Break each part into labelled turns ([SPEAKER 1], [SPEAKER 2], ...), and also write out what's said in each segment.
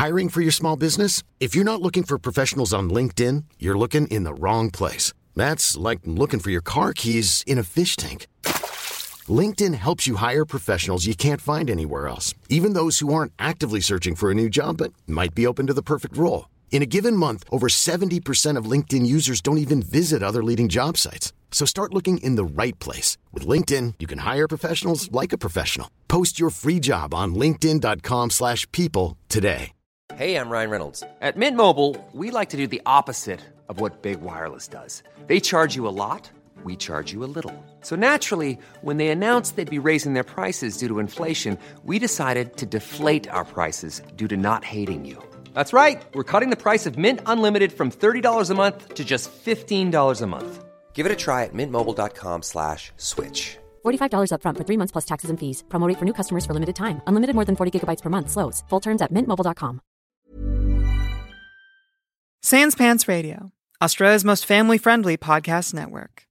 [SPEAKER 1] Hiring for your small business? If you're not looking for professionals on LinkedIn, you're looking in the wrong place. That's like looking for your car keys in a fish tank. LinkedIn helps you hire professionals you can't find anywhere else, even those who aren't actively searching for a new job but might be open to the perfect role. In a given month, over 70% of LinkedIn users don't even visit other leading job sites. So start looking in the right place. With LinkedIn, you can hire professionals like a professional. Post your free job on linkedin.com/people today.
[SPEAKER 2] Hey, I'm Ryan Reynolds. At Mint Mobile, we like to do the opposite of what Big Wireless does. They charge you a lot, we charge you a little. So naturally, when they announced they'd be raising their prices due to inflation, we decided to deflate our prices due to not hating you. That's right. We're cutting the price of Mint Unlimited from $30 a month to just $15 a month. Give it a try at mintmobile.com/switch.
[SPEAKER 3] $45 up front for 3 months plus taxes and fees. Promo rate for new customers for limited time. Unlimited more than 40 gigabytes per month. Slows full terms at mintmobile.com.
[SPEAKER 4] Sans Pants Radio, Australia's most family-friendly podcast network.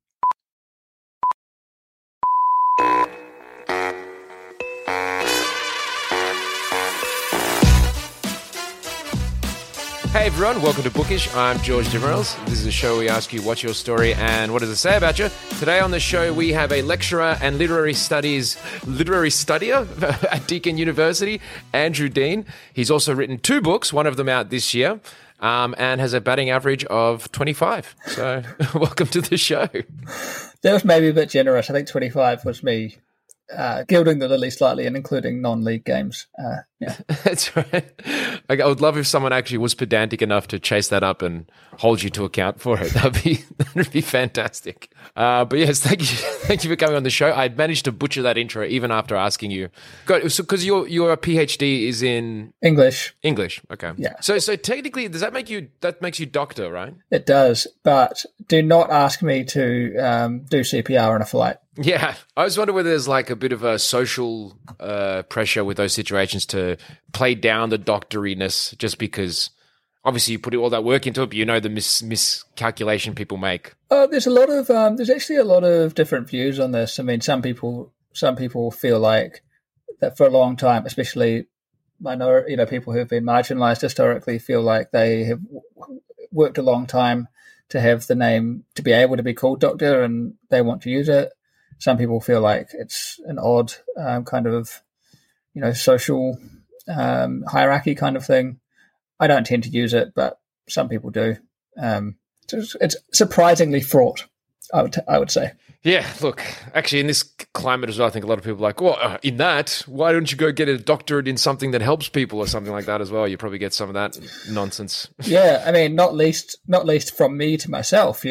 [SPEAKER 5] Hey everyone, welcome to Bookish. I'm George Demerels. This is a show where we ask you what's your story and what does it say about you. Today on the show we have a lecturer and literary studier at Deakin University, Andrew Dean. He's also written 2 books, one of them out this year, and has a batting average of 25. So welcome to the show.
[SPEAKER 6] That was maybe a bit generous. I think 25 was me gilding the lily slightly and including non-league games. Yeah,
[SPEAKER 5] that's right. I would love if someone actually was pedantic enough to chase that up and hold you to account for it. That'd be fantastic. But yes, thank you for coming on the show. I managed to butcher that intro even after asking you. Because your PhD is in
[SPEAKER 6] English.
[SPEAKER 5] English, okay.
[SPEAKER 6] Yeah.
[SPEAKER 5] So technically, that makes you doctor, right?
[SPEAKER 6] It does, but do not ask me to do CPR on a flight.
[SPEAKER 5] Yeah, I was wondering whether there's like a bit of a social pressure with those situations to play down the doctoriness, just because obviously you put all that work into it, but you know the miscalculation people make.
[SPEAKER 6] There's actually a lot of different views on this. I mean, some people feel like that for a long time, especially people who have been marginalised historically, feel like they have worked a long time to have the name to be able to be called doctor, and they want to use it. Some people feel like it's an odd kind of, social hierarchy kind of thing. I don't tend to use it, but some people do. It's surprisingly fraught, I would say.
[SPEAKER 5] Yeah, look, actually in this climate as well, I think a lot of people are like, well, in that, why don't you go get a doctorate in something that helps people or something like that as well? You probably get some of that nonsense.
[SPEAKER 6] Yeah, I mean, not least from me to myself,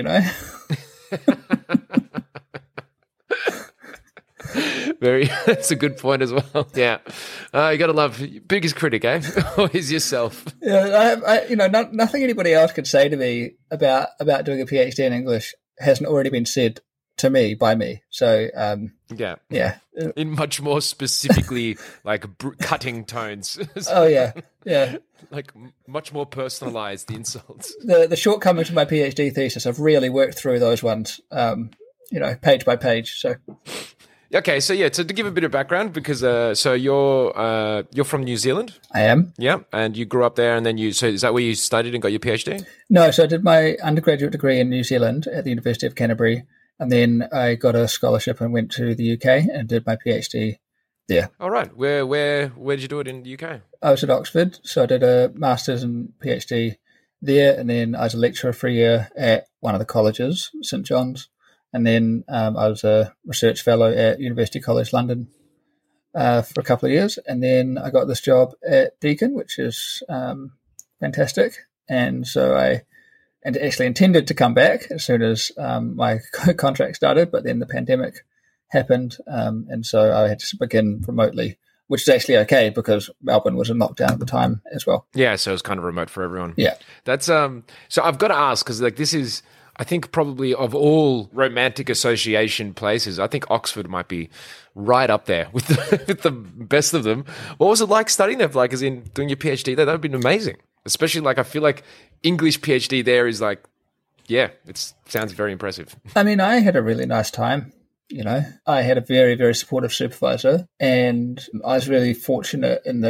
[SPEAKER 5] That's a good point as well. Yeah, you got to love biggest critic, eh? Always yourself.
[SPEAKER 6] Yeah, nothing anybody else could say to me about doing a PhD in English hasn't already been said to me by me. So yeah,
[SPEAKER 5] in much more specifically like cutting tones.
[SPEAKER 6] Oh yeah,
[SPEAKER 5] like much more personalized the insults.
[SPEAKER 6] The shortcomings of my PhD thesis, I've really worked through those ones, page by page. So.
[SPEAKER 5] Okay, so to give a bit of background, because so you're from New Zealand?
[SPEAKER 6] I am.
[SPEAKER 5] Yeah, and you grew up there, and then so is that where you studied and got your PhD?
[SPEAKER 6] No, so I did my undergraduate degree in New Zealand at the University of Canterbury, and then I got a scholarship and went to the UK and did my PhD there.
[SPEAKER 5] All right, where did you do it in the UK?
[SPEAKER 6] I was at Oxford, so I did a master's and PhD there, and then I was a lecturer for a year at one of the colleges, St John's. And then I was a research fellow at University College London for a couple of years. And then I got this job at Deakin, which is fantastic. And so I actually intended to come back as soon as my contract started, but then the pandemic happened. And so I had to begin remotely, which is actually okay because Melbourne was in lockdown at the time as well.
[SPEAKER 5] Yeah, so it was kind of remote for everyone.
[SPEAKER 6] Yeah.
[SPEAKER 5] That's so I've got to ask, because this is, I think probably of all romantic association places, I think Oxford might be right up there with the best of them. What was it like studying there? Like, as in doing your PhD there? That would have been amazing. Especially I feel like English PhD there is it sounds very impressive.
[SPEAKER 6] I mean, I had a really nice time. I had a very, very supportive supervisor, and I was really fortunate in the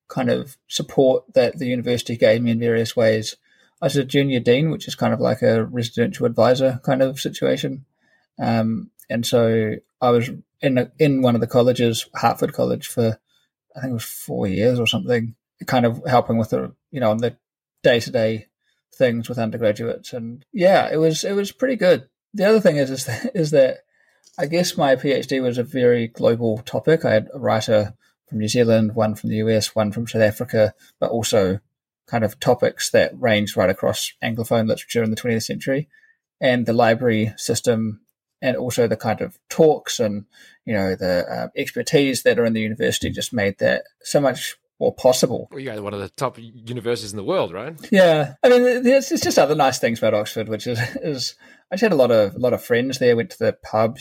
[SPEAKER 6] kind of support that the university gave me in various ways. I was a junior dean, which is kind of like a residential advisor kind of situation. And so I was in one of the colleges, Hartford College, for I think it was 4 years or something, kind of helping with the, on the day-to-day things with undergraduates. And yeah, it was pretty good. The other thing is that I guess my PhD was a very global topic. I had a writer from New Zealand, one from the US, one from South Africa, but also kind of topics that ranged right across Anglophone literature in the 20th century. And the library system, and also the kind of talks and, the expertise that are in the university just made that so much more possible.
[SPEAKER 5] Well, you guys are one of the top universities in the world, right?
[SPEAKER 6] Yeah. I mean, it's just other nice things about Oxford, which is I just had a lot of friends there, went to the pub,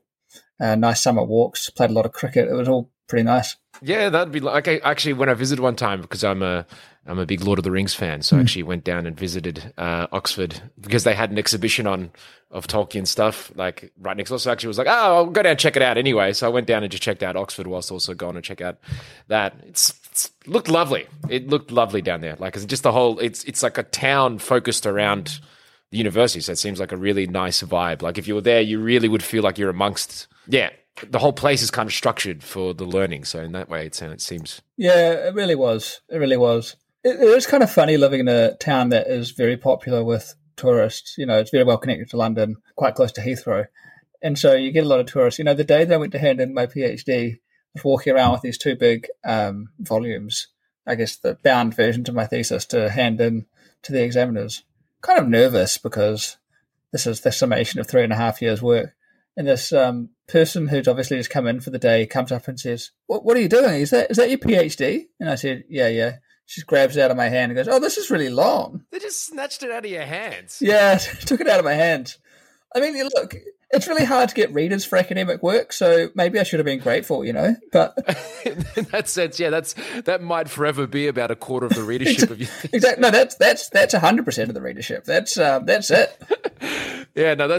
[SPEAKER 6] nice summer walks, played a lot of cricket. It was all pretty nice.
[SPEAKER 5] Yeah, that'd be like, I actually, when I visited one time, because I'm a big Lord of the Rings fan, so I actually went down and visited Oxford because they had an exhibition of Tolkien stuff like right next door. So I actually was like, oh, I'll go down and check it out anyway. So I went down and just checked out Oxford whilst also going to check out that. It's looked lovely. It looked lovely down there. Like, it's just the whole, it's like a town focused around the university. So it seems like a really nice vibe. Like if you were there, you really would feel like you're amongst, the whole place is kind of structured for the learning. So in that way, it seems.
[SPEAKER 6] Yeah, it really was. It really was. It is kind of funny living in a town that is very popular with tourists. It's very well connected to London, quite close to Heathrow. And so you get a lot of tourists. The day that I went to hand in my PhD, I was walking around with these two big volumes, I guess the bound versions of my thesis to hand in to the examiners. Kind of nervous because this is the summation of 3.5 years' work. And this person who's obviously just come in for the day comes up and says, what are you doing? Is that your PhD? And I said, yeah. She just grabs it out of my hand and goes, oh, this is really long.
[SPEAKER 5] They just snatched it out of your hands.
[SPEAKER 6] Yeah, took it out of my hands. I mean, look, it's really hard to get readers for academic work, so maybe I should have been grateful, but...
[SPEAKER 5] In that sense, yeah, that might forever be about a quarter of the readership of your thesis.
[SPEAKER 6] Exactly. No, that's 100% of the readership. That's it.
[SPEAKER 5] Yeah, no,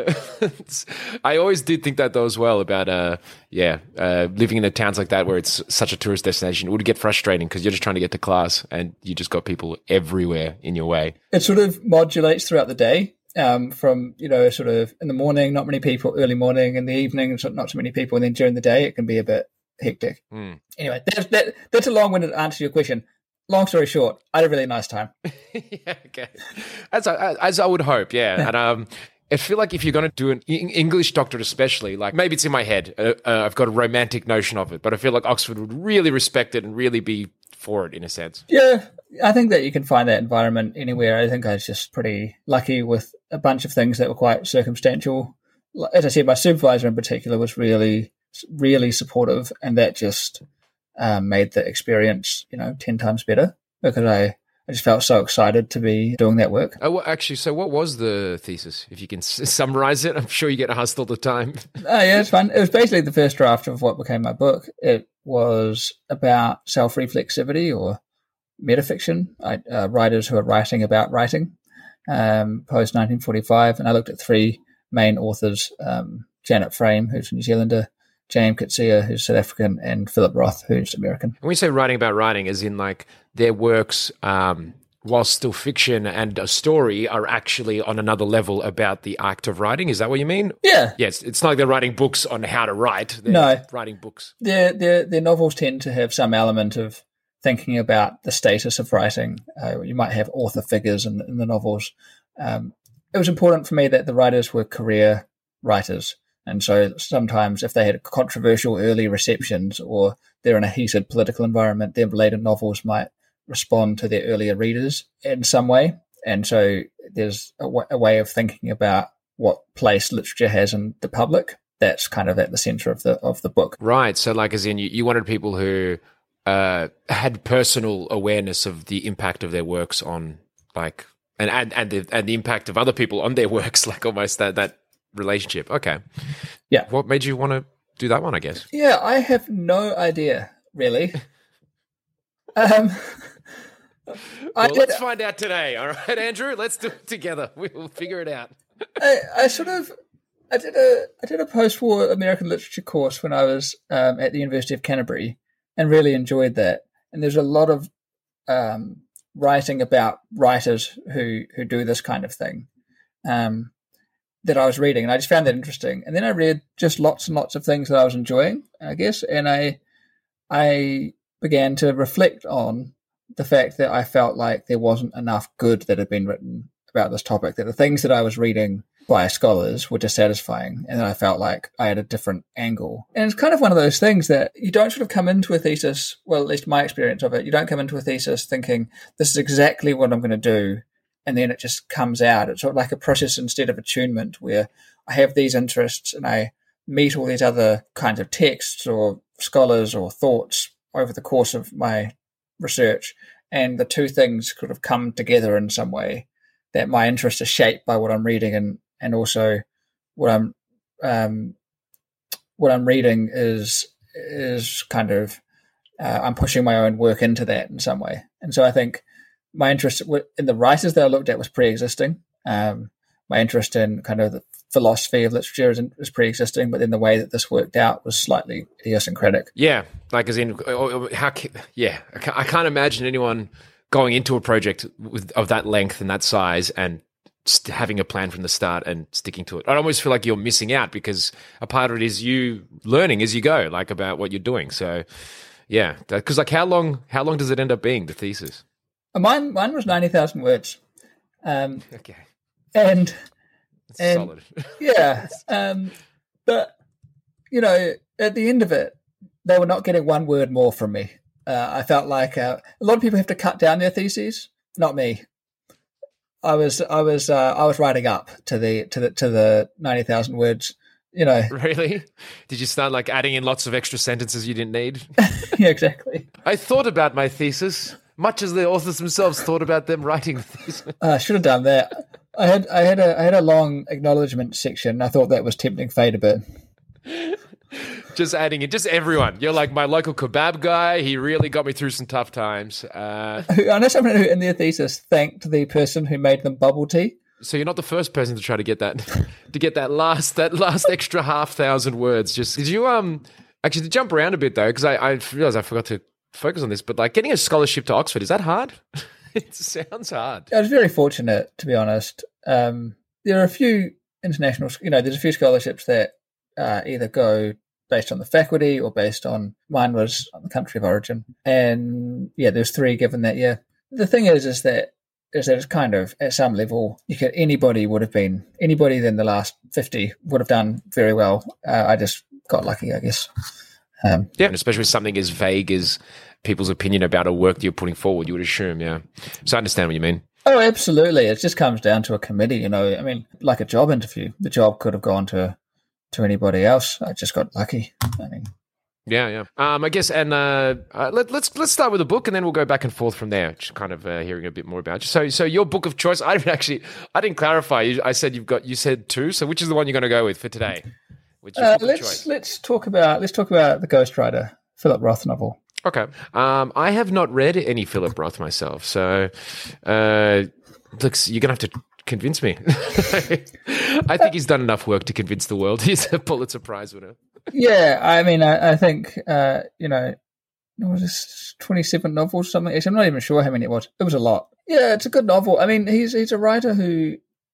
[SPEAKER 5] I always did think that though as well about, living in the towns like that where it's such a tourist destination. It would get frustrating because you're just trying to get to class and you just got people everywhere in your way.
[SPEAKER 6] It sort of modulates throughout the day. From, sort of in the morning, not many people, early morning, in the evening, not so many people, and then during the day, it can be a bit hectic. Anyway, that's a long-winded answer to your question. Long story short, I had a really nice time.
[SPEAKER 5] Yeah, okay. As I would hope, yeah. And I feel like if you're going to do an English doctorate especially, like maybe it's in my head, I've got a romantic notion of it, but I feel like Oxford would really respect it and really be for it in a sense.
[SPEAKER 6] Yeah, I think that you can find that environment anywhere. I think I was just pretty lucky with a bunch of things that were quite circumstantial. As I said, my supervisor in particular was really, really supportive, and that just made the experience, 10 times better because I just felt so excited to be doing that work.
[SPEAKER 5] Oh, well, actually, so what was the thesis? If you can summarize it, I'm sure you get asked all the time.
[SPEAKER 6] Yeah, it's fun. It was basically the first draft of what became my book. It was about self-reflexivity or metafiction, writers who are writing about writing, post-1945. And I looked at three main authors, Janet Frame, who's a New Zealander, James Coetzee, who's South African, and Philip Roth, who's American.
[SPEAKER 5] When we say writing about writing, as in like their works, while still fiction and a story, are actually on another level about the act of writing. Is that what you mean?
[SPEAKER 6] Yeah.
[SPEAKER 5] Yes, it's not like they're writing books on how to write. They're writing books.
[SPEAKER 6] Their novels tend to have some element of thinking about the status of writing. You might have author figures in the novels. It was important for me that the writers were career writers. And so sometimes if they had controversial early receptions or they're in a heated political environment, their later novels might respond to their earlier readers in some way. And so there's a way of thinking about what place literature has in the public that's kind of at the center of the book.
[SPEAKER 5] Right. So like as in you wanted people who had personal awareness of the impact of their works on like and the impact of other people on their works, like almost that relationship. Okay.
[SPEAKER 6] Yeah.
[SPEAKER 5] What made you want to do that one, I guess?
[SPEAKER 6] Yeah, I have no idea, really.
[SPEAKER 5] Let's find out today. All right, Andrew, let's do it together. We'll figure it out.
[SPEAKER 6] I did a post-war American literature course when I was at the University of Canterbury and really enjoyed that. and there's a lot of writing about writers who do this kind of thing that I was reading, and I just found that interesting. And then I read just lots and lots of things that I was enjoying, I guess, and I began to reflect on the fact that I felt like there wasn't enough good that had been written about this topic, that the things that I was reading by scholars were dissatisfying, and then I felt like I had a different angle. And it's kind of one of those things that you don't sort of come into a thesis, well, at least my experience of it, you don't come into a thesis thinking, this is exactly what I'm going to do, and then it just comes out. It's sort of like a process instead of attunement, where I have these interests and I meet all these other kinds of texts or scholars or thoughts over the course of my research, and the two things could have come together in some way, that my interests are shaped by what I'm reading, and also what I'm reading is kind of I'm pushing my own work into that in some way. And so I think my interest in the writers that I looked at was pre-existing. My interest in kind of the philosophy of literature is pre-existing, but then the way that this worked out was slightly idiosyncratic.
[SPEAKER 5] Yeah, like as in, I can't imagine anyone going into a project of that length and that size and having a plan from the start and sticking to it. I almost feel like you're missing out, because a part of it is you learning as you go, like about what you're doing. So yeah, because like how long does it end up being, the thesis?
[SPEAKER 6] Mine was 90,000 words.
[SPEAKER 5] Okay.
[SPEAKER 6] And
[SPEAKER 5] solid.
[SPEAKER 6] Yeah. But, you know, at the end of it, they were not getting one word more from me. I felt like a lot of people have to cut down their theses. Not me. I was writing up to the 90,000 words. You know.
[SPEAKER 5] Really? Did you start like adding in lots of extra sentences you didn't need?
[SPEAKER 6] Yeah, exactly.
[SPEAKER 5] I thought about my thesis much as the authors themselves thought about them writing the thesis.
[SPEAKER 6] I should have done that. I had a long acknowledgement section. I thought that was tempting fate a bit.
[SPEAKER 5] Just adding in, just everyone. You're like my local kebab guy. He really got me through some tough times.
[SPEAKER 6] I know someone who, in their thesis, thanked the person who made them bubble tea.
[SPEAKER 5] So you're not the first person to try to get that last extra 1,000 words. Just did you actually to jump around a bit though, because I realized I forgot to focus on this. But like getting a scholarship to Oxford, is that hard? It sounds hard.
[SPEAKER 6] I was very fortunate, to be honest. There are a few international, there's a few scholarships that either go based on the faculty or based on, mine was on the country of origin. And yeah, there's 3 given that year. The thing is that it's kind of, at some level, anybody in the last 50 would have done very well. I just got lucky, I guess.
[SPEAKER 5] Yeah, and especially with something as vague as people's opinion about a work that you're putting forward, you would assume, yeah. So I understand what you mean.
[SPEAKER 6] Oh, absolutely. It just comes down to a committee, I mean, like a job interview. The job could have gone to anybody else. I just got lucky. I mean,
[SPEAKER 5] yeah. I guess, and let's start with the book, and then we'll go back and forth from there. Just kind of hearing a bit more about you. So your book of choice. I didn't clarify. I said you said 2. So which is the one you're going to go with for today?
[SPEAKER 6] Let's talk about the Ghostwriter, Philip Roth novel.
[SPEAKER 5] Okay. I have not read any Philip Roth myself, so looks you're going to have to convince me. I think he's done enough work to convince the world he's a Pulitzer Prize winner.
[SPEAKER 6] Yeah, I mean, I think, was this 27 novels or something? I'm not even sure how many it was. It was a lot. Yeah, it's a good novel. I mean, he's a writer who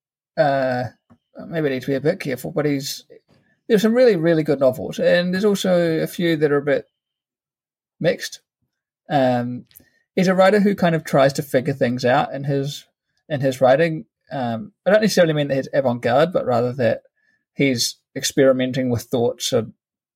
[SPEAKER 6] maybe needs to be a bit careful, but there's some really, really good novels, and there's also a few that are a bit mixed. He's a writer who kind of tries to figure things out in his writing. I don't necessarily mean that he's avant-garde, but rather that he's experimenting with thoughts and,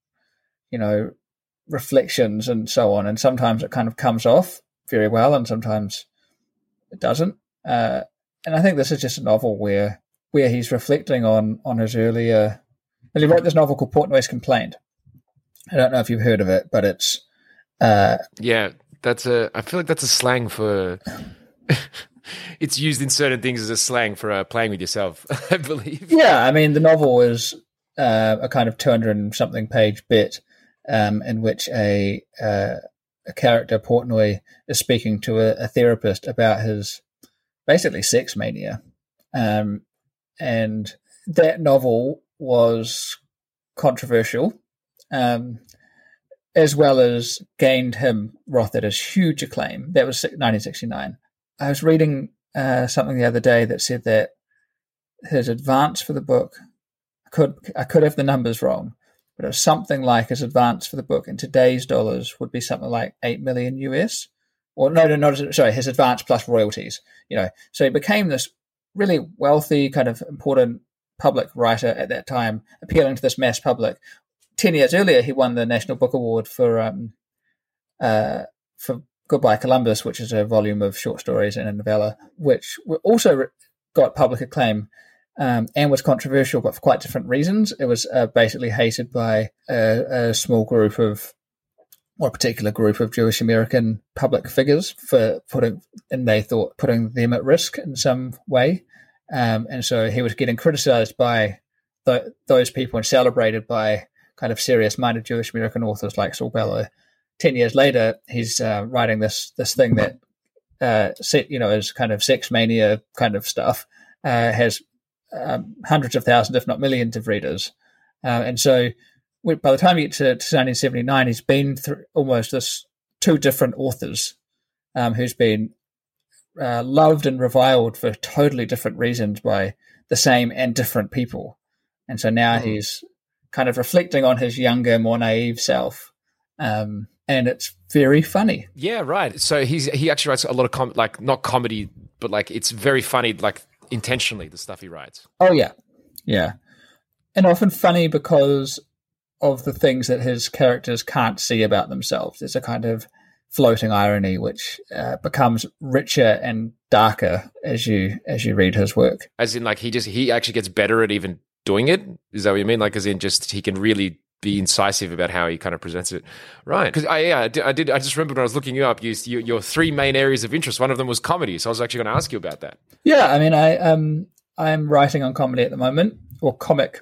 [SPEAKER 6] reflections and so on. And sometimes it kind of comes off very well, and sometimes it doesn't. And I think this is just a novel where he's reflecting on his earlier. Well, he wrote this novel called Portnoy's Complaint. I don't know if you've heard of it, but it's
[SPEAKER 5] yeah. I feel like that's a slang for. It's used in certain things as a slang for playing with yourself, I believe.
[SPEAKER 6] Yeah, I mean, the novel is a kind of 200-something page bit in which a character, Portnoy, is speaking to a therapist about his basically sex mania. And that novel was controversial. as well as gained him, Roth, at his huge acclaim. That was 1969. I was reading something the other day that said that his advance for the book, I could have the numbers wrong, but it was something like his advance for the book in today's dollars would be something like $8 million US. Or his advance plus royalties. So he became this really wealthy, kind of important public writer at that time, appealing to this mass public. 10 years earlier, he won the National Book Award for Goodbye Columbus, which is a volume of short stories and a novella, which also got public acclaim and was controversial, but for quite different reasons. It was basically hated by a particular group of Jewish American public figures for putting them at risk in some way. And so he was getting criticized by those people and celebrated by kind of serious-minded Jewish American authors like Saul Bellow. 10 years later, he's writing this thing that, is kind of sex mania kind of stuff, has hundreds of thousands, if not millions of readers. And so by the time you get to 1979, he's been through almost two different authors who's been loved and reviled for totally different reasons by the same and different people. And so now he's kind of reflecting on his younger, more naive self. And it's very funny.
[SPEAKER 5] Yeah, right. So he actually writes a lot of not comedy, but like it's very funny, like intentionally, the stuff he writes.
[SPEAKER 6] Oh, yeah. Yeah. And often funny because of the things that his characters can't see about themselves. There's a kind of floating irony which becomes richer and darker as you read his work.
[SPEAKER 5] As in, like he actually gets better at even doing it. Is that what you mean? Like, as in, just he can really be incisive about how he kind of presents it, right? Because I just remember when I was looking you up, your three main areas of interest. One of them was comedy, so I was actually going to ask you about that.
[SPEAKER 6] Yeah, I mean, I'm writing on comedy at the moment, or comic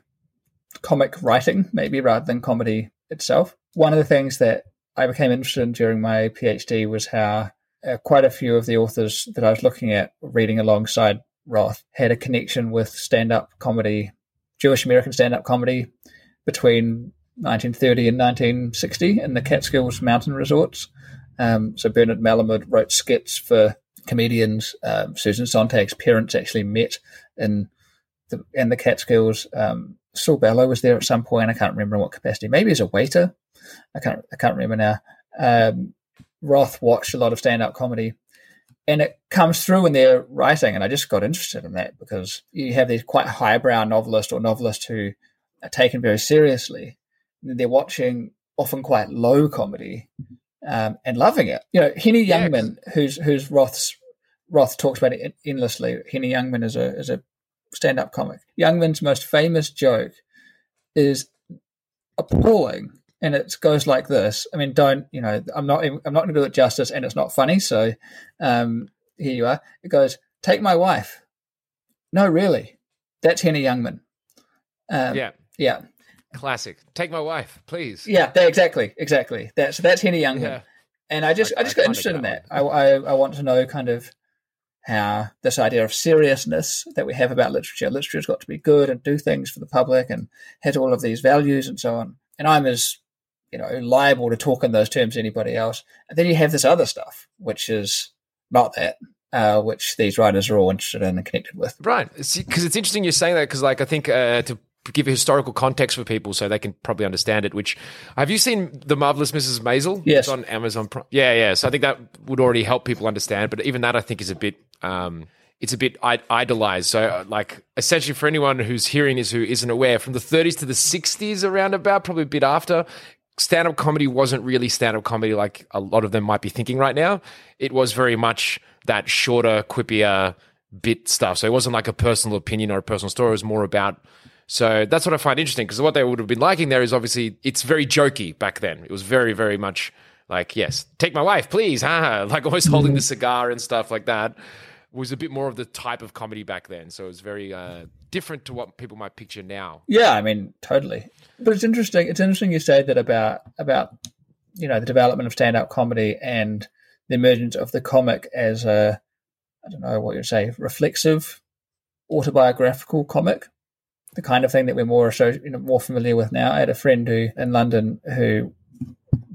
[SPEAKER 6] writing, maybe, rather than comedy itself. One of the things that I became interested in during my PhD was how quite a few of the authors that I was looking at, reading alongside Roth, had a connection with stand-up comedy, Jewish American stand-up comedy, between 1930 and 1960 in the Catskills mountain resorts. So Bernard Malamud wrote skits for comedians. Susan Sontag's parents actually met in the Catskills. Saul Bellow was there at some point. I can't remember in what capacity. Maybe as a waiter. I can't remember now. Roth watched a lot of stand-up comedy, and it comes through in their writing. And I just got interested in that because you have these quite highbrow novelists who are taken very seriously. They're watching often quite low comedy and loving it. Henny Youngman, who's Roth talks about it endlessly. Henny Youngman is a stand-up comic. Youngman's most famous joke is appalling, and it goes like this. I mean, I'm not going to do it justice, and it's not funny. So here you are. It goes, "Take my wife." No, really, that's Henny Youngman. Yeah.
[SPEAKER 5] Classic. Take my wife, please.
[SPEAKER 6] Yeah, exactly. That's Henny Youngman, yeah. And I just got interested in that. I want to know kind of how this idea of seriousness that we have about literature's got to be good and do things for the public and has all of these values and so on. And I'm as liable to talk in those terms as anybody else. And then you have this other stuff, which is not that. Which these writers are all interested in and connected with.
[SPEAKER 5] Right. Because it's interesting you're saying that because, I think to give a historical context for people so they can probably understand it, which have you seen The Marvelous Mrs. Maisel?
[SPEAKER 6] Yes.
[SPEAKER 5] It's on Amazon Prime. Yeah. So I think that would already help people understand, but even that I think is a bit idolized. So essentially for anyone who's hearing this who isn't aware, from the 30s to the 60s around about, probably a bit after, stand-up comedy wasn't really stand-up comedy like a lot of them might be thinking right now. It was very much that shorter, quippier bit stuff. So it wasn't like a personal opinion or a personal story. It was more about... So that's what I find interesting, because what they would have been liking there is obviously it's very jokey back then. It was very, very much like, yes, take my wife, please. Like always holding the cigar and stuff like that. It was a bit more of the type of comedy back then. So it was very different to what people might picture now.
[SPEAKER 6] Yeah, I mean, totally. But it's interesting. It's interesting you say that about the development of stand-up comedy and the emergence of the comic as a, I don't know what you'd say, reflexive, autobiographical comic. The kind of thing that we're more familiar with now. I had a friend in London who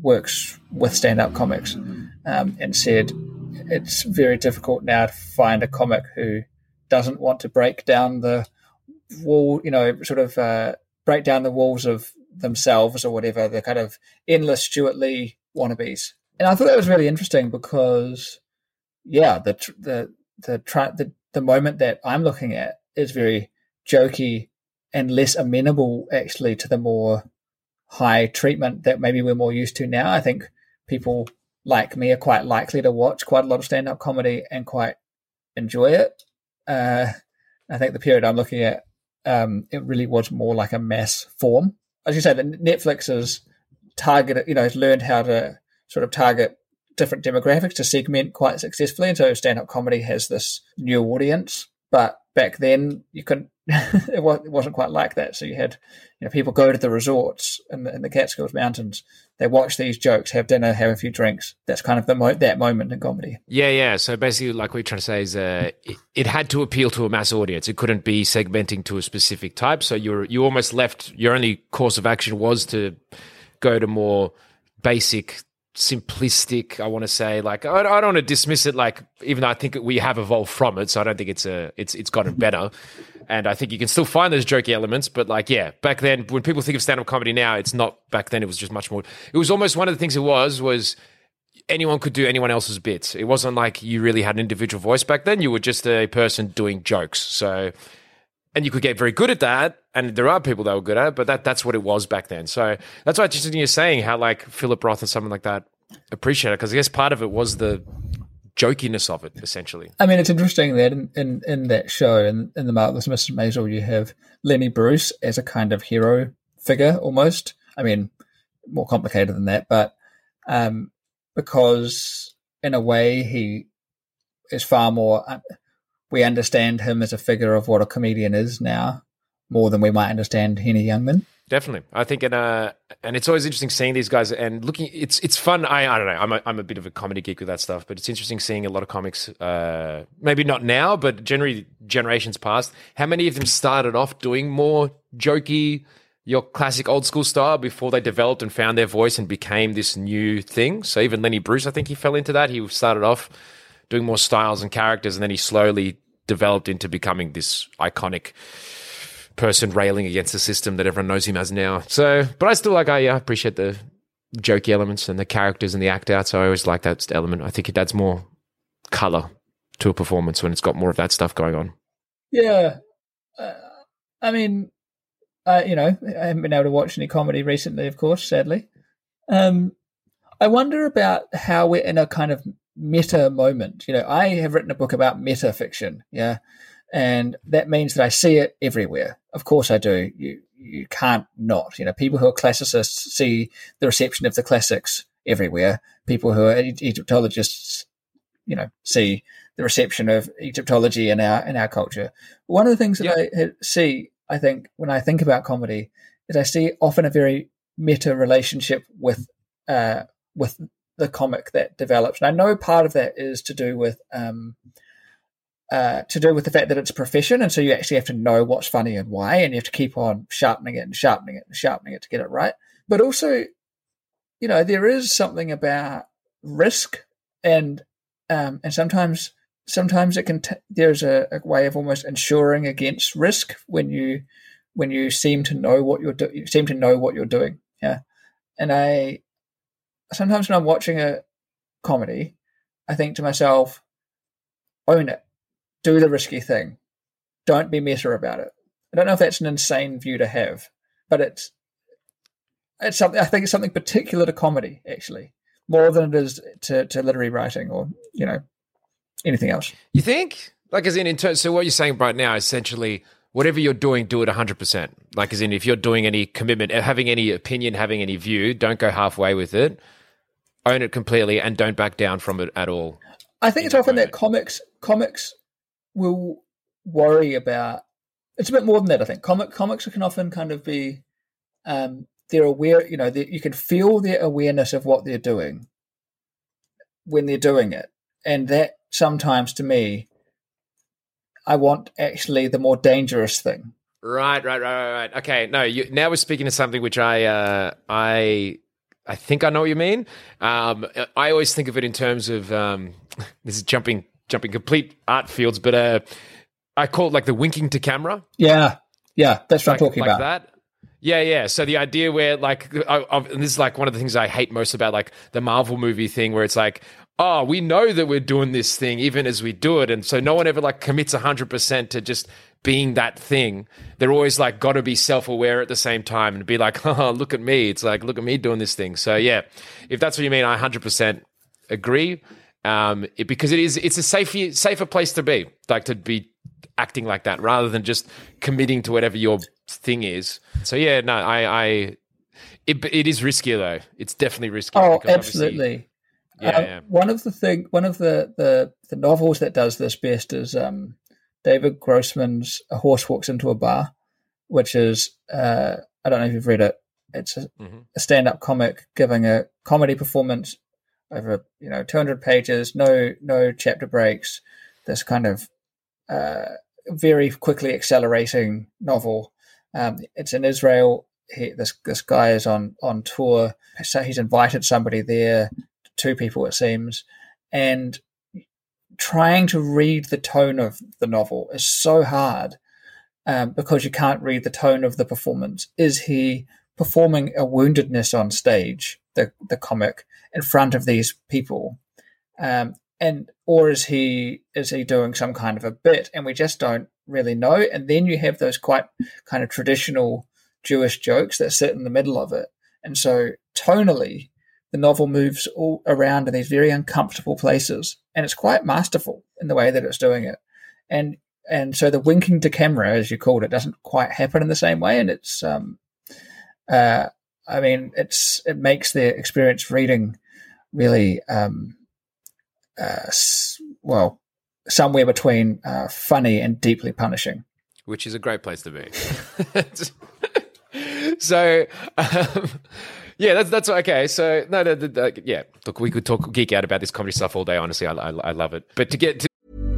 [SPEAKER 6] works with stand-up comics, and said it's very difficult now to find a comic who doesn't want to break down the wall, break down the walls of themselves or whatever, the kind of endless Stuart Lee wannabes. And I thought that was really interesting because, the moment that I'm looking at is very jokey and less amenable actually to the more high treatment that maybe we're more used to now. I think people like me are quite likely to watch quite a lot of stand-up comedy and quite enjoy it. I think the period I'm looking at, it really was more like a mass form. As you say, Netflix has targeted, has learned how to sort of target different demographics to segment quite successfully. And so stand-up comedy has this new audience. But back then, you couldn't. It wasn't quite like that. So you had, people go to the resorts in the Catskills Mountains. They watch these jokes, have dinner, have a few drinks. That's kind of that moment in comedy.
[SPEAKER 5] Yeah. So basically, like what you're trying to say is, it had to appeal to a mass audience. It couldn't be segmenting to a specific type. So you almost left. Your only course of action was to go to more basic, simplistic, I want to say, like, I don't want to dismiss it, like, even though I think we have evolved from it, so I don't think it's gotten better, and I think you can still find those jokey elements, but like, back then, when people think of stand-up comedy now, it's not. Back then it was just much more, it was almost one of the things it was anyone could do anyone else's bits. It wasn't like you really had an individual voice back then. You were just a person doing jokes, so, and you could get very good at that, and there are people that were good at it, but that's what it was back then. So that's why just you're saying how like Philip Roth and something like that appreciate it, because I guess part of it was the jokiness of it, essentially.
[SPEAKER 6] I mean, it's interesting that in that show, in The Marvelous Mrs. Maisel, you have Lenny Bruce as a kind of hero figure almost. I mean, more complicated than that, but because in a way he is far more... we understand him as a figure of what a comedian is now more than we might understand Henny Youngman.
[SPEAKER 5] Definitely. I think, and it's always interesting seeing these guys and looking, it's fun. I don't know. I'm a bit of a comedy geek with that stuff, but it's interesting seeing a lot of comics, maybe not now, but generally generations past. How many of them started off doing more jokey, your classic old school style before they developed and found their voice and became this new thing? So even Lenny Bruce, I think he fell into that. He started off doing more styles and characters, and then he slowly developed into becoming this iconic person railing against the system that everyone knows him as now. So, but I still I appreciate the jokey elements and the characters and the act out. So I always like that element. I think it adds more color to a performance when it's got more of that stuff going on.
[SPEAKER 6] Yeah. I mean, I haven't been able to watch any comedy recently, of course, sadly. I wonder about how we're in a kind of meta moment. I have written a book about meta fiction. Yeah. And that means that I see it everywhere. Of course I do. You can't not. People who are classicists see the reception of the classics everywhere. People who are Egyptologists, see the reception of Egyptology in our culture. One of the things that I see, I think, when I think about comedy, is I see often a very meta relationship with the comic that develops. And I know part of that is to do with the fact that it's a profession, and so you actually have to know what's funny and why, and you have to keep on sharpening it and sharpening it and sharpening it to get it right. But also, there is something about risk, and sometimes it can. There's a way of almost insuring against risk when you seem to know what you're doing. You seem to know what you're doing. Yeah, and sometimes when I'm watching a comedy, I think to myself, own it. Do the risky thing. Don't be meta about it. I don't know if that's an insane view to have, but it's something. I think it's something particular to comedy, actually, more than it is to literary writing or anything else.
[SPEAKER 5] You think? Like, as in so what you're saying right now, essentially, whatever you're doing, do it 100%. Like, as in, if you're doing any commitment, having any opinion, having any view, don't go halfway with it. Own it completely, and don't back down from it at all.
[SPEAKER 6] I think it's often that comics will worry about. It's a bit more than that. I think comics can often kind of be. They're aware. You can feel their awareness of what they're doing when they're doing it, and that sometimes, to me, I want actually the more dangerous thing.
[SPEAKER 5] Right. Okay, no, now we're speaking to something which I I think I know what you mean. I always think of it in terms of this is jumping complete art fields, but I call it like the winking to camera.
[SPEAKER 6] Yeah, that's what I'm talking about.
[SPEAKER 5] That. Yeah. So the idea where and this is like one of the things I hate most about like the Marvel movie thing, where it's like, oh, we know that we're doing this thing even as we do it, and so no one ever like commits 100% to just being that thing. They're always like got to be self-aware at the same time and be like, oh, look at me. It's like, look at me doing this thing. So yeah, if that's what you mean, I 100% agree. Because it's a safer place to be, like to be acting like that rather than just committing to whatever your thing is. So yeah, no, it is riskier though. It's definitely riskier.
[SPEAKER 6] Oh, absolutely.
[SPEAKER 5] Yeah.
[SPEAKER 6] One of the novels that does this best is David Grossman's A Horse Walks into a Bar, which is I don't know if you've read it. It's a stand-up comic giving a comedy performance over 200 pages, no chapter breaks. This kind of very quickly accelerating novel. It's in Israel. This guy is on tour, so he's invited somebody there, two people it seems, and trying to read the tone of the novel is so hard because you can't read the tone of the performance. Is he performing a woundedness on stage, the comic, in front of these people, or is he doing some kind of a bit, and we just don't really know. And then you have those quite kind of traditional Jewish jokes that sit in the middle of it, and so tonally the novel moves all around in these very uncomfortable places, and it's quite masterful in the way that it's doing it. And so the winking to camera, as you called it, doesn't quite happen in the same way, and it's it makes the experience reading really somewhere between funny and deeply punishing,
[SPEAKER 5] which is a great place to be. So yeah, that's okay. So yeah, look, we could geek out about this comedy stuff all day. Honestly, I love it. But to get to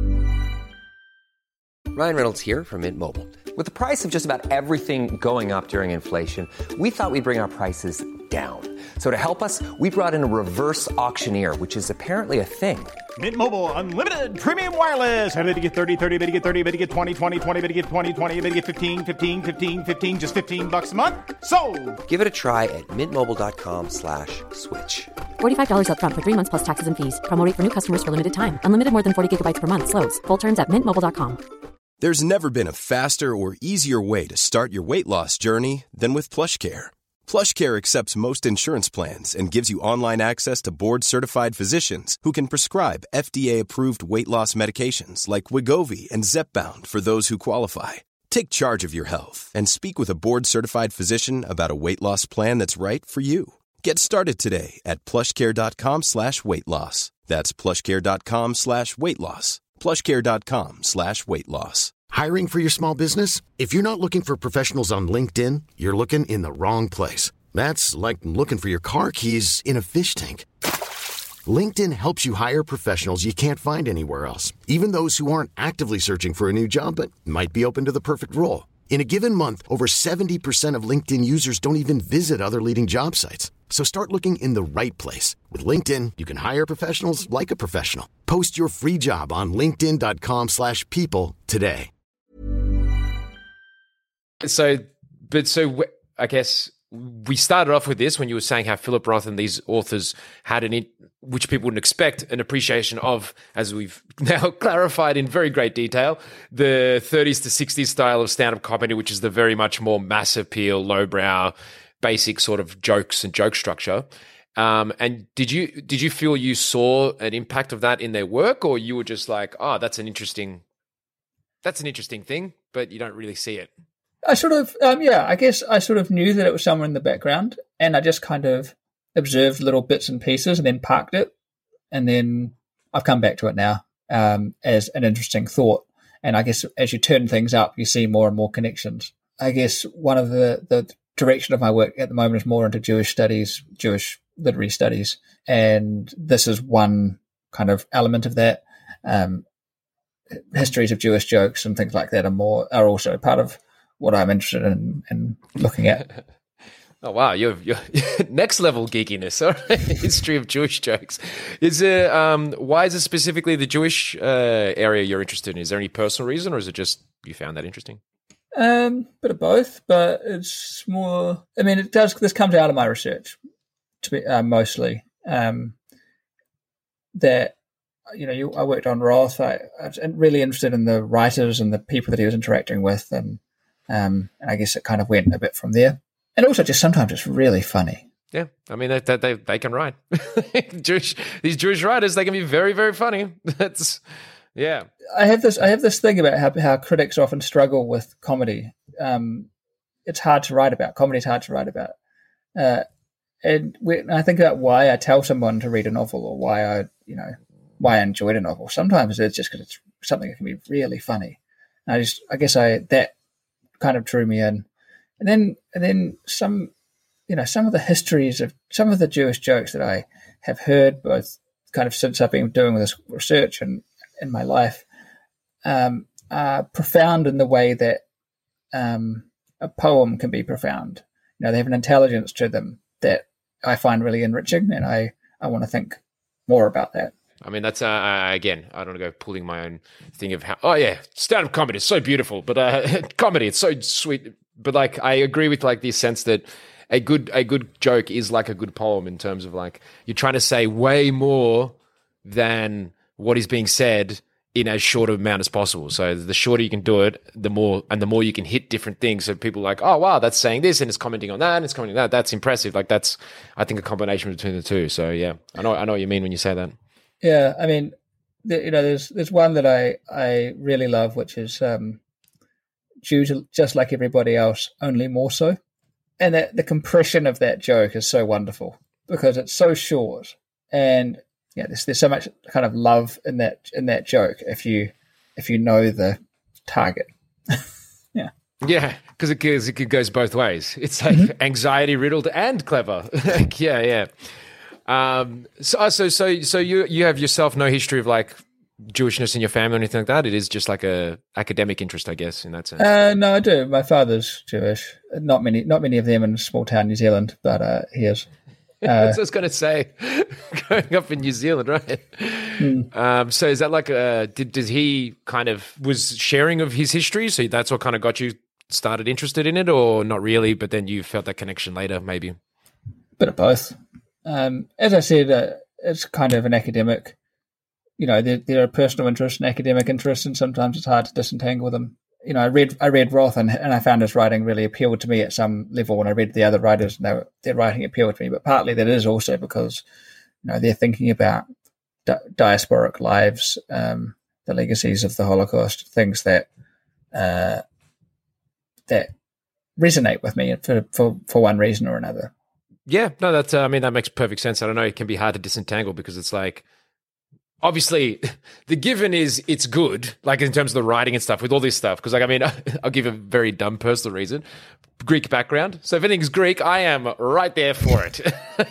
[SPEAKER 2] Ryan Reynolds here from Mint Mobile. With the price of just about everything going up during inflation, we thought we'd bring our prices down. So to help us, we brought in a reverse auctioneer, which is apparently a thing.
[SPEAKER 7] Mint Mobile Unlimited Premium Wireless. How to get 30, 30, bit to get 30, bit to get 20, 20, 20, bit to get 20, 20, bit to get 15, 15, 15, 15, just $15 a month? Sold! Give it a try at mintmobile.com/switch.
[SPEAKER 3] $45 up front for 3 months plus taxes and fees. Promo rate for new customers for limited time. Unlimited more than 40 gigabytes per month. Slows full terms at mintmobile.com.
[SPEAKER 8] There's never been a faster or easier way to start your weight loss journey than with PlushCare. PlushCare accepts most insurance plans and gives you online access to board-certified physicians who can prescribe FDA-approved weight loss medications like Wegovy and Zepbound for those who qualify. Take charge of your health and speak with a board-certified physician about a weight loss plan that's right for you. Get started today at plushcare.com/weight loss. That's plushcare.com/weight loss. plushcare.com/weight loss.
[SPEAKER 1] Hiring for your small business? If you're not looking for professionals on LinkedIn, you're looking in the wrong place. That's like looking for your car keys in a fish tank. LinkedIn helps you hire professionals you can't find anywhere else, even those who aren't actively searching for a new job but might be open to the perfect role. In a given month, over 70% of LinkedIn users don't even visit other leading job sites. So start looking in the right place. With LinkedIn, you can hire professionals like a professional. Post your free job on linkedin.com/people today.
[SPEAKER 5] So I guess we started off with this when you were saying how Philip Roth and these authors had which people wouldn't expect, an appreciation of, as we've now clarified in very great detail, the 30s to 60s style of stand-up comedy, which is the very much more mass appeal, lowbrow, basic sort of jokes and joke structure. And did you feel you saw an impact of that in their work, or you were just like, oh, that's an interesting thing, but you don't really see it?
[SPEAKER 6] I sort of, I guess I sort of knew that it was somewhere in the background, and I just kind of observed little bits and pieces and then parked it. And then I've come back to it now as an interesting thought. And I guess as you turn things up, you see more and more connections. I guess one of the direction of my work at the moment is more into Jewish studies, Jewish literary studies. And this is one kind of element of that. Histories of Jewish jokes and things like that are also part of what I'm interested in looking at.
[SPEAKER 5] Oh wow, you're next level geekiness. All right. History of Jewish jokes. Is it why is it specifically the Jewish area you're interested in? Is there any personal reason, or is it just you found that interesting?
[SPEAKER 6] Bit of both, but it's more. I mean, it does. This comes out of my research, to be mostly. That I worked on Roth. I was really interested in the writers and the people that he was interacting with, and I guess it kind of went a bit from there. And also, just sometimes it's really funny.
[SPEAKER 5] Yeah, I mean they can write. These Jewish writers, they can be very, very funny. That's yeah.
[SPEAKER 6] I have this thing about how critics often struggle with comedy. It's hard to write about. Comedy's hard to write about. And when I think about why I tell someone to read a novel, or why I enjoyed a novel, sometimes it's just because it's something that can be really funny. And that kind of drew me in. And then some of the histories of some of the Jewish jokes that I have heard, both kind of since I've been doing this research and in my life, are profound in the way that a poem can be profound. They have an intelligence to them that I find really enriching, and I want to think more about that.
[SPEAKER 5] I mean, that's, again, I don't want to go pulling my own thing of how, stand-up comedy is so beautiful, but comedy, it's so sweet. But, like, I agree with, like, the sense that a good joke is like a good poem in terms of, like, you're trying to say way more than what is being said in as short of amount as possible. So the shorter you can do it, the more you can hit different things. So people are like, oh, wow, that's saying this, and it's commenting on that, and it's commenting on that. That's impressive. Like, that's, I think, a combination between the two. So, yeah, I know what you mean when you say that.
[SPEAKER 6] Yeah, I mean, there's one that I really love, which is Jews just like everybody else, only more so. And the compression of that joke is so wonderful because it's so short, and there's so much kind of love in that joke if you know the target.
[SPEAKER 5] Yeah, because it goes both ways. It's like anxiety riddled and clever. Yeah. So you have yourself no history of like Jewishness in your family or anything like that? It is just like a academic interest, I guess, in that sense.
[SPEAKER 6] No, I do. My father's Jewish. Not many of them in small town New Zealand, but he is.
[SPEAKER 5] That's what I was going to say. Growing up in New Zealand, right? So is that like did he kind of was sharing of his history? So that's what kind of got you started interested in it, or not really? But then you felt that connection later, maybe.
[SPEAKER 6] Bit of both. As I said, it's kind of an academic. There are personal interests and academic interests, and sometimes it's hard to disentangle them. I read Roth, and I found his writing really appealed to me at some level. When I read the other writers, and their writing appealed to me. But partly that is also because they're thinking about diasporic lives, the legacies of the Holocaust, things that resonate with me for one reason or another.
[SPEAKER 5] Yeah, no, that's. I mean, that makes perfect sense. I don't know. It can be hard to disentangle because it's like, obviously, the given is it's good, like in terms of the writing and stuff with all this stuff. Because, like, I mean, I'll give a very dumb personal reason: Greek background. So if anything's Greek, I am right there for it.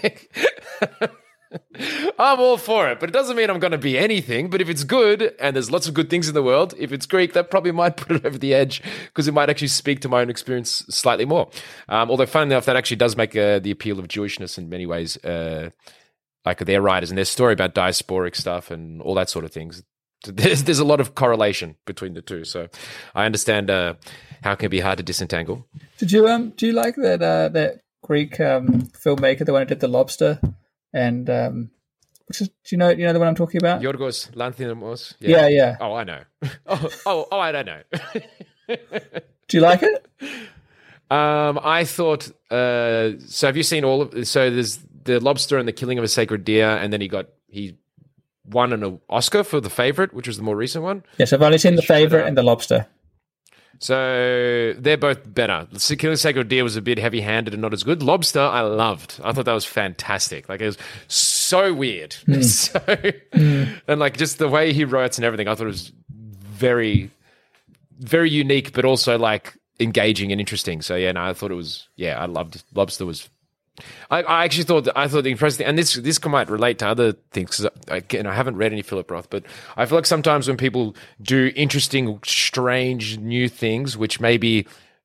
[SPEAKER 5] I'm all for it, but it doesn't mean I'm going to be anything. But if it's good, and there's lots of good things in the world, if it's Greek, that probably might put it over the edge because it might actually speak to my own experience slightly more. Although, funnily enough, that actually does make the appeal of Jewishness in many ways, like their writers and their story about diasporic stuff and all that sort of things. There's a lot of correlation between the two, so I understand how it can be hard to disentangle.
[SPEAKER 6] Did you do you like that Greek filmmaker, the one who did The Lobster? And which is, do you know the one I'm talking about?
[SPEAKER 5] Yorgos Lanthimos.
[SPEAKER 6] Yeah.
[SPEAKER 5] Oh, I know. I don't know.
[SPEAKER 6] Do you like it?
[SPEAKER 5] I thought. So have you seen all of? So there's The Lobster and The Killing of a Sacred Deer, and then he won an Oscar for The Favourite, which was the more recent one.
[SPEAKER 6] Yes, I've only seen The Favourite and The Lobster.
[SPEAKER 5] So they're both better. The Killing of a Sacred Deer was a bit heavy-handed and not as good. Lobster, I loved. I thought that was fantastic. Like, it was so weird. And like just the way he writes and everything, I thought it was very, very unique, but also like engaging and interesting. So yeah, no, I thought it was. Yeah, I loved Lobster. I actually thought the impressive thing, and this might relate to other things. Cause again, I haven't read any Philip Roth, but I feel like sometimes when people do interesting, strange, new things, which maybe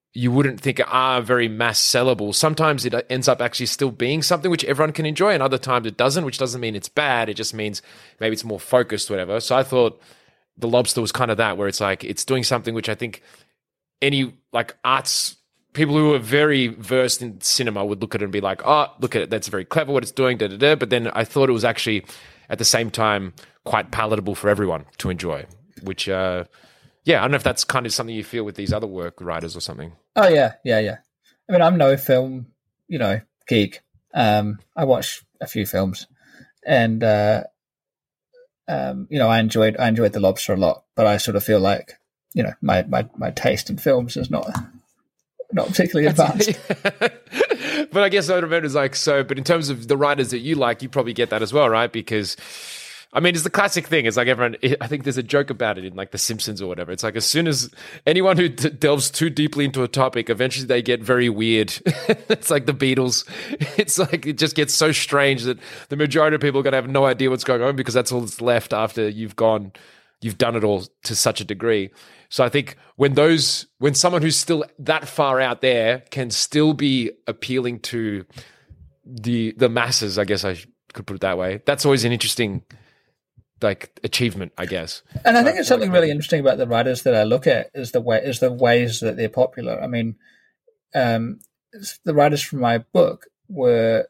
[SPEAKER 5] you wouldn't think are very mass sellable. Sometimes it ends up actually still being something which everyone can enjoy, and other times it doesn't, which doesn't mean it's bad. It just means maybe it's more focused, whatever. So I thought The Lobster was kind of that, where it's like it's doing something which I think any like arts people who are very versed in cinema would look at it and be like, oh, look at it, that's very clever what it's doing, da da da. But then I thought it was actually at the same time quite palatable for everyone to enjoy, which yeah, I don't know if that's kind of something you feel with these other work writers or something.
[SPEAKER 6] Oh yeah. I mean, I'm no film, geek. I watch a few films, and I enjoyed The Lobster a lot. But I sort of feel like, my taste in films is not particularly advanced.
[SPEAKER 5] But I guess what I remember is like, so. But in terms of the writers that you like, you probably get that as well, right? Because I mean, it's the classic thing. It's like everyone, I think there's a joke about it in like The Simpsons or whatever. It's like as soon as anyone who delves too deeply into a topic, eventually they get very weird. It's like the Beatles. It's like it just gets so strange that the majority of people are going to have no idea what's going on because that's all that's left after you've done it all to such a degree. So I think when someone who's still that far out there can still be appealing to the masses, I guess I could put it that way. That's always an interesting achievement, I guess.
[SPEAKER 6] And I think it's something really interesting about the writers that I look at is the ways that they're popular. I mean, the writers from my book were,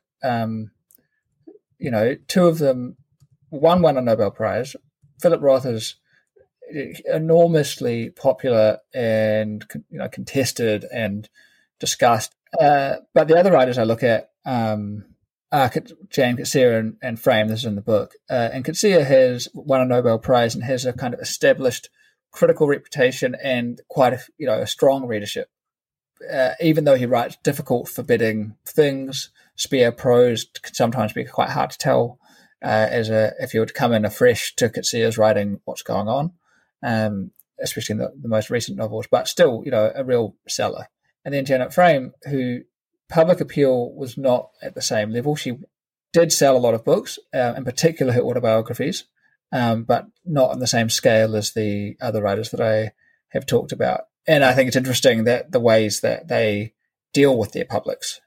[SPEAKER 6] two of them, one won a Nobel Prize. Philip Roth is enormously popular and contested and discussed. But the other writers I look at, Jan Coetzee and Frame, this is in the book, and Coetzee has won a Nobel Prize and has a kind of established critical reputation and quite a strong readership. Even though he writes difficult, forbidding things, spare prose can sometimes be quite hard to tell. If you were to come in afresh to Coetzee's writing what's going on, especially in the most recent novels, but still, a real seller. And then Janet Frame, who public appeal was not at the same level. She did sell a lot of books, in particular her autobiographies, but not on the same scale as the other writers that I have talked about. And I think it's interesting that the ways that they deal with their publics,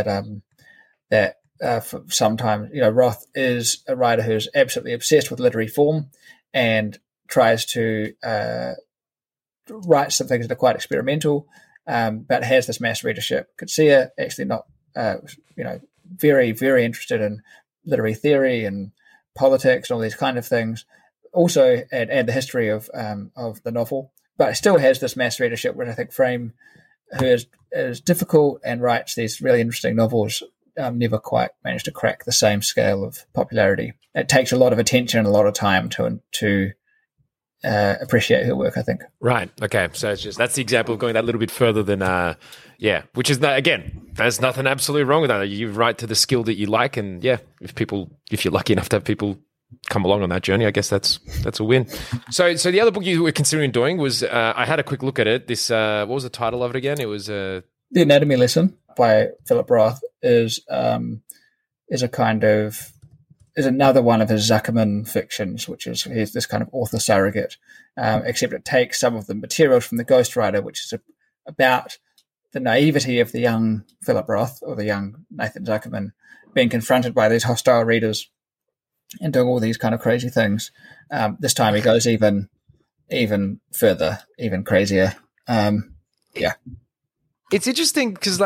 [SPEAKER 6] sometimes, Roth is a writer who's absolutely obsessed with literary form and tries to write some things that are quite experimental, but has this mass readership. Coetzee actually not, very, very interested in literary theory and politics and all these kind of things. Also, and the history of the novel, but it still has this mass readership. Where I think Frame, who is difficult and writes these really interesting novels, never quite managed to crack the same scale of popularity. It takes a lot of attention and a lot of time to appreciate her work, I think.
[SPEAKER 5] Right. Okay. So that's the example of going that little bit further than, which is, again, there's nothing absolutely wrong with that. You write to the skill that you like. And if you're lucky enough to have people come along on that journey, I guess that's a win. So the other book you were considering doing was, I had a quick look at it. This, what was the title of it again? It was,
[SPEAKER 6] The Anatomy Lesson by Philip Roth is another one of his Zuckerman fictions, which is this kind of author surrogate, except it takes some of the materials from The Ghostwriter, which is about the naivety of the young Philip Roth or the young Nathan Zuckerman being confronted by these hostile readers and doing all these kind of crazy things. This time he goes even further, even crazier.
[SPEAKER 5] It's interesting because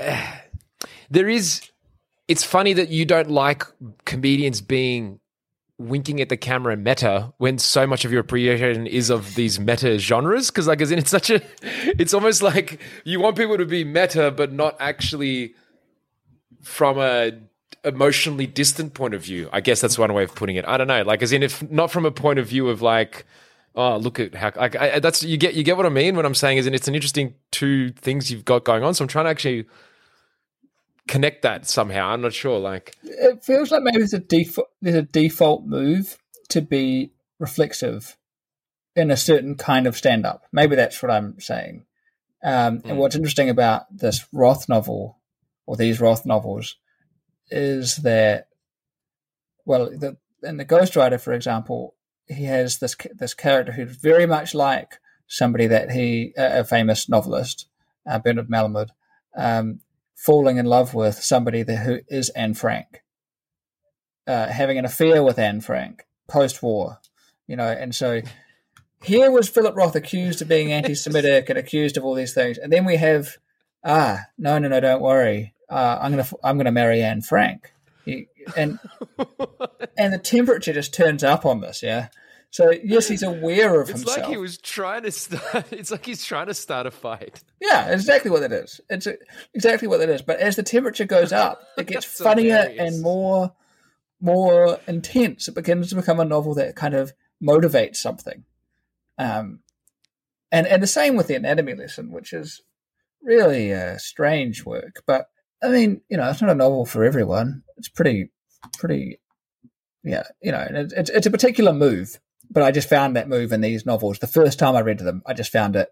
[SPEAKER 5] it's funny that you don't like comedians being winking at the camera meta when so much of your appreciation is of these meta genres. Because it's almost like you want people to be meta, but not actually from a emotionally distant point of view. I guess that's one way of putting it. I don't know, if not from a point of view of oh, look at how that's you get what I mean when I'm saying it's an interesting two things you've got going on. So I'm trying to actually connect that somehow. I'm not sure.
[SPEAKER 6] It feels like maybe there's a default move to be reflexive in a certain kind of stand-up. Maybe that's what I'm saying. And what's interesting about this Roth novel or these Roth novels is that, in The Ghostwriter, for example, he has this character who's very much like somebody that a famous novelist, Bernard Malamud, falling in love with somebody who is Anne Frank, having an affair with Anne Frank post-war, and so here was Philip Roth accused of being anti-Semitic and accused of all these things, and then we have, no, don't worry, I'm gonna marry Anne Frank, and the temperature just turns up on this, yeah. So yes, he's aware of himself.
[SPEAKER 5] It's like he was trying to start. It's like he's trying to start a fight.
[SPEAKER 6] Yeah, exactly what it is. It's exactly what it is. But as the temperature goes up, it gets funnier and more intense. It begins to become a novel that kind of motivates something. And the same with The Anatomy Lesson, which is really strange work. But I mean, it's not a novel for everyone. It's pretty. Yeah, it's a particular move. But I just found that move in these novels. The first time I read them, I just found it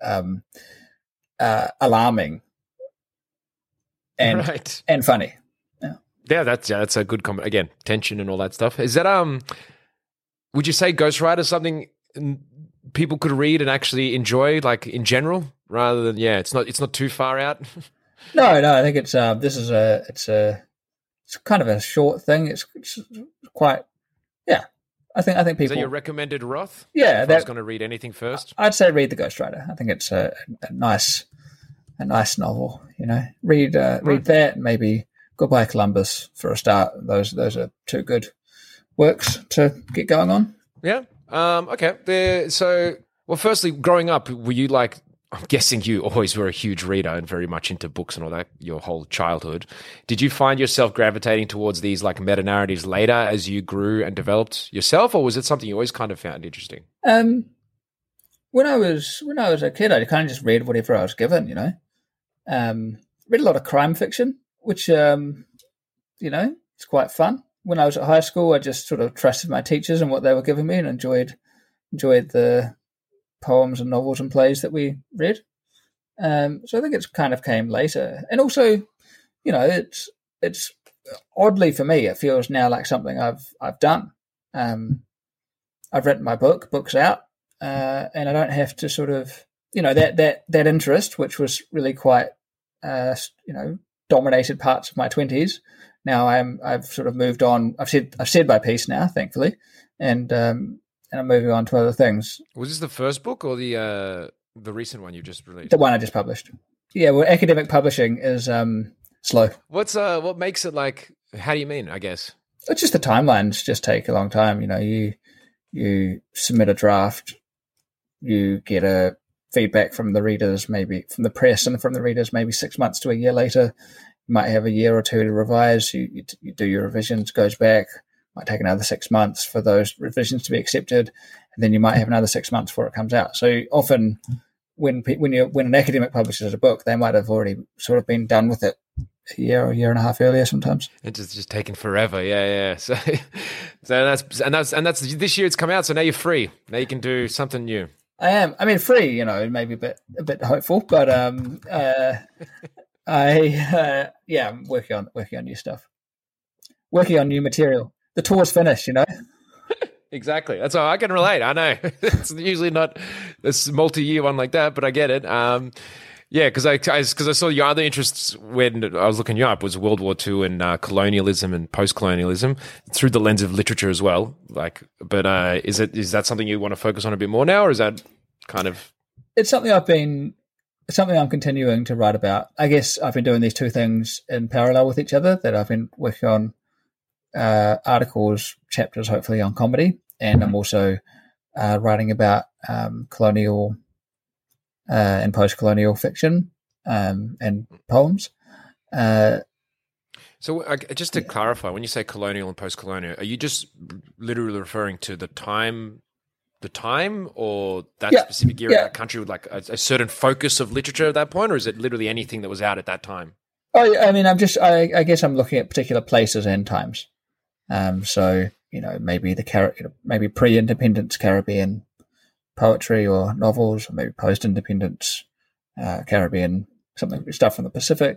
[SPEAKER 6] alarming and funny.
[SPEAKER 5] Yeah, that's a good comment. Again, tension and all that stuff. Is that would you say Ghostwriter is something people could read and actually enjoy, like in general, rather than it's not too far out?
[SPEAKER 6] No, I think it's kind of a short thing. It's quite I think people.
[SPEAKER 5] Is that your recommended Roth?
[SPEAKER 6] Yeah,
[SPEAKER 5] if I was going to read anything first,
[SPEAKER 6] I'd say read The Ghostwriter. I think it's a nice novel. Read that. Maybe Goodbye Columbus for a start. Those are two good works to get going on.
[SPEAKER 5] Yeah. Okay. Firstly, growing up, were you like? I'm guessing you always were a huge reader and very much into books and all that your whole childhood. Did you find yourself gravitating towards these like meta-narratives later as you grew and developed yourself, or was it something you always kind of found interesting?
[SPEAKER 6] When I was a kid, I kind of just read whatever I was given, read a lot of crime fiction, which, it's quite fun. When I was at high school, I just sort of trusted my teachers and what they were giving me and enjoyed the poems and novels and plays that we read. So I think it's kind of came later. And also, it's oddly for me, it feels now like something I've done. I've written my book's out, and I don't have to sort of, that interest, which was really quite, dominated parts of my 20s. Now I've sort of moved on. I've said my piece now, thankfully. And I'm moving on to other things.
[SPEAKER 5] Was this the first book or the recent one you just released?
[SPEAKER 6] The one I just published. Yeah, well, academic publishing is slow.
[SPEAKER 5] What makes it like? How do you mean? I guess
[SPEAKER 6] it's just the timelines just take a long time. You submit a draft, you get a feedback from the readers, maybe from the press and from the readers, maybe 6 months to a year later. You might have a year or two to revise. You do your revisions, goes back. Might take another 6 months for those revisions to be accepted, and then you might have another 6 months before it comes out. So often, when an academic publishes a book, they might have already sort of been done with it a year or a year and a half earlier. Sometimes
[SPEAKER 5] it's just taking forever. Yeah. So that's this year it's come out. So now you're free. Now you can do something new.
[SPEAKER 6] I am. I mean, free. Maybe a bit hopeful, but I'm working on new stuff, working on new material. The tour's finished,
[SPEAKER 5] Exactly. That's how I can relate. I know it's usually not this multi-year one like that, but I get it. Because I saw your other interests when I was looking you up was World War II and colonialism and post-colonialism through the lens of literature as well. Is that something you want to focus on a bit more now, or is that kind of?
[SPEAKER 6] It's something I'm continuing to write about. I guess I've been doing these two things in parallel with each other. That I've been working on. Articles, chapters, hopefully on comedy, and I'm also writing about colonial and post-colonial fiction and poems.
[SPEAKER 5] So just to clarify, when you say colonial and post-colonial, are you just literally referring to the time, or that specific era, that country with like a certain focus of literature at that point, or is it literally anything that was out at that time?
[SPEAKER 6] Oh, I mean, I guess I'm looking at particular places and times. So maybe maybe pre-independence Caribbean poetry or novels, or maybe post-independence Caribbean stuff from the Pacific.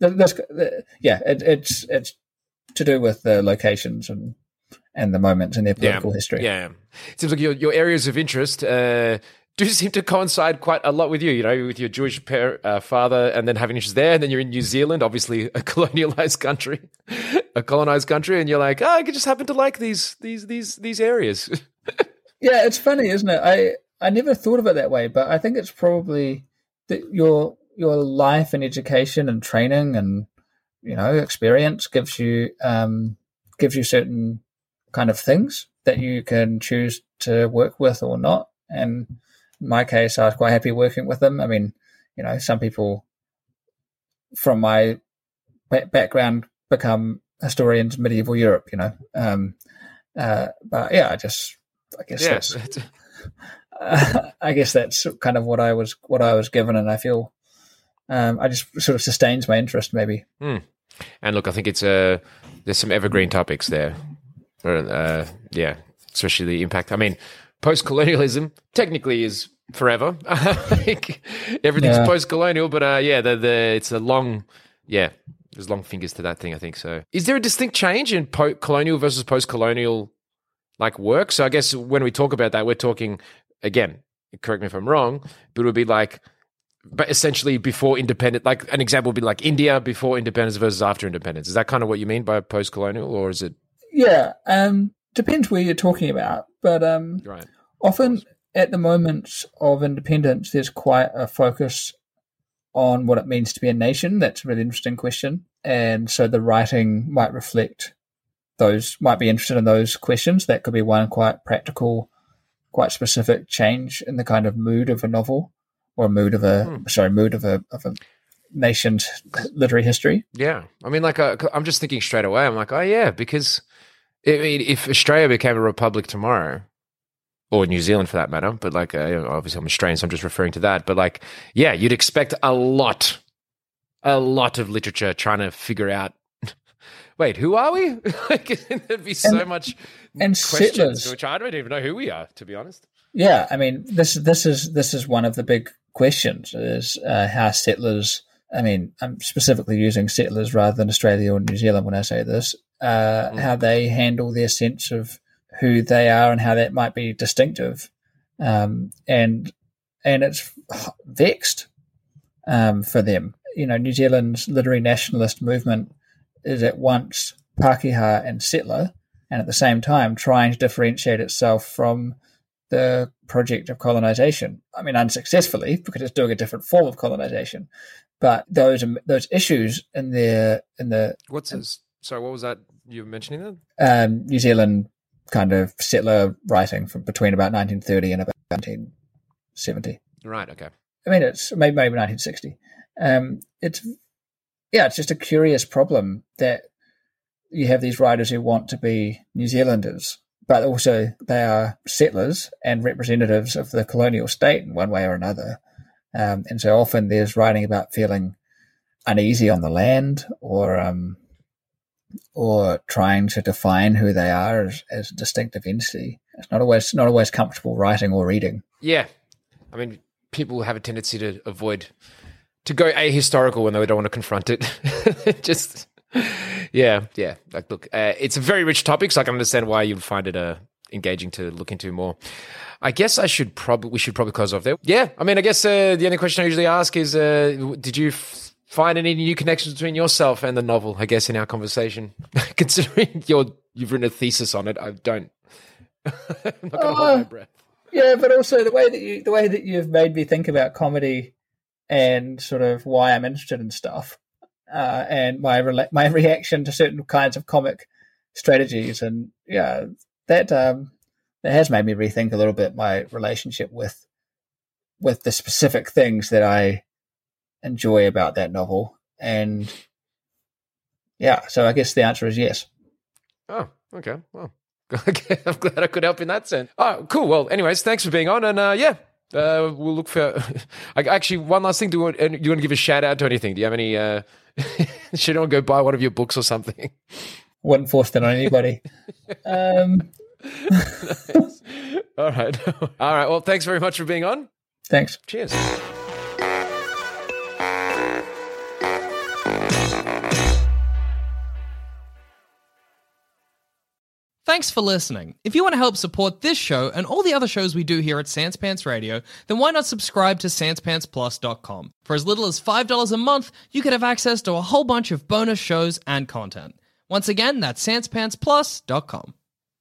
[SPEAKER 6] It's to do with the locations and the moments in their political history.
[SPEAKER 5] Yeah, it seems like your areas of interest. Do do seem to coincide quite a lot with you, with your Jewish father and then having issues there. And then you're in New Zealand, obviously a colonized country, and you're like, I just happen to like these areas.
[SPEAKER 6] Yeah, it's funny, isn't it? I never thought of it that way, but I think it's probably that your life and education and training and, experience gives you certain kind of things that you can choose to work with or not. And in my case, I was quite happy working with them. I mean, some people from my background become historians of medieval Europe, but yeah, I guess that's, I guess that's kind of what I was given, and I feel I just sort of sustains my interest, maybe.
[SPEAKER 5] And look, I think it's there's some evergreen topics there, especially the impact. I mean, post-colonialism technically is forever. Like, everything's post-colonial, but it's a long, there's long fingers to that thing, I think. So is there a distinct change in colonial versus post-colonial work? So I guess when we talk about that, we're talking, again, correct me if I'm wrong, but it would be but essentially before independence, an example would be like India before independence versus after independence. Is that kind of what you mean by post-colonial, or is it?
[SPEAKER 6] Yeah, depends where you're talking about, but
[SPEAKER 5] right.
[SPEAKER 6] Often at the moment of independence, there's quite a focus on what it means to be a nation. That's a really interesting question, and so the writing might be interested in those questions. That could be one quite practical, quite specific change in the kind of mood of a novel, or mood of a nation's literary history.
[SPEAKER 5] Yeah, I mean, I'm just thinking straight away. I'm like, oh yeah, because if Australia became a republic tomorrow, or New Zealand for that matter, but obviously I'm Australian, so I'm just referring to that. But you'd expect a lot of literature trying to figure out, wait, who are we? There'd be so much
[SPEAKER 6] and
[SPEAKER 5] questions,
[SPEAKER 6] settlers,
[SPEAKER 5] which I don't even know who we are, to be honest.
[SPEAKER 6] Yeah, I mean, this is one of the big questions, is how settlers. I mean, I'm specifically using settlers rather than Australia or New Zealand when I say this. How they handle their sense of who they are and how that might be distinctive, and it's vexed for them. New Zealand's literary nationalist movement is at once Pākehā and settler, and at the same time trying to differentiate itself from the project of colonization. I mean, unsuccessfully, because it's doing a different form of colonization. But those issues in the
[SPEAKER 5] what's this? Sorry, what was that you were mentioning then?
[SPEAKER 6] New Zealand kind of settler writing from between about 1930 and about 1970.
[SPEAKER 5] Right. Okay.
[SPEAKER 6] I mean, it's maybe 1960. It's just a curious problem that you have these writers who want to be New Zealanders, but also they are settlers and representatives of the colonial state in one way or another. And so often there's writing about feeling uneasy on the land, or trying to define who they are as a distinctive entity. It's not always comfortable writing or reading.
[SPEAKER 5] Yeah, I mean, people have a tendency to avoid to go ahistorical when they don't want to confront it. Look, it's a very rich topic, so I can understand why you'd find it engaging to look into more. I guess we should probably close off there. Yeah, I mean, I guess the only question I usually ask is, did you find any new connections between yourself and the novel, I guess, in our conversation? Considering you've written a thesis on it, I don't. I'm not going to hold my breath.
[SPEAKER 6] Yeah, but also the way that you've made me think about comedy and sort of why I'm interested in stuff, and my reaction to certain kinds of comic strategies, and that has made me rethink a little bit my relationship with the specific things that I enjoy about that novel. And so I guess the answer is yes.
[SPEAKER 5] Oh, okay. Well, okay. I'm glad I could help in that sense. Oh, cool. Well, anyways, thanks for being on. And we'll look for. Actually, one last thing. Do you want to give a shout out to anything? Do you have any? Should anyone go buy one of your books or something?
[SPEAKER 6] Wouldn't force that on anybody.
[SPEAKER 5] Nice. All right. Well, thanks very much for being on.
[SPEAKER 6] Thanks.
[SPEAKER 5] Cheers.
[SPEAKER 9] Thanks for listening. If you want to help support this show and all the other shows we do here at Sans Pants Radio, then why not subscribe to SansPantsPlus.com? For as little as $5 a month, you could have access to a whole bunch of bonus shows and content. Once again, that's SansPantsPlus.com.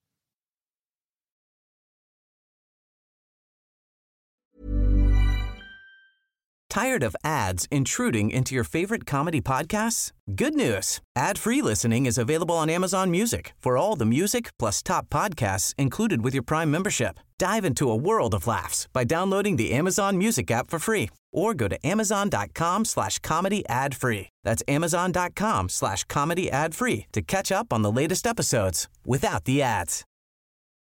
[SPEAKER 10] Tired of ads intruding into your favorite comedy podcasts? Good news. Ad-free listening is available on Amazon Music for all the music plus top podcasts included with your Prime membership. Dive into a world of laughs by downloading the Amazon Music app for free or go to amazon.com/comedy ad-free. That's amazon.com/comedy ad-free to catch up on the latest episodes without the ads.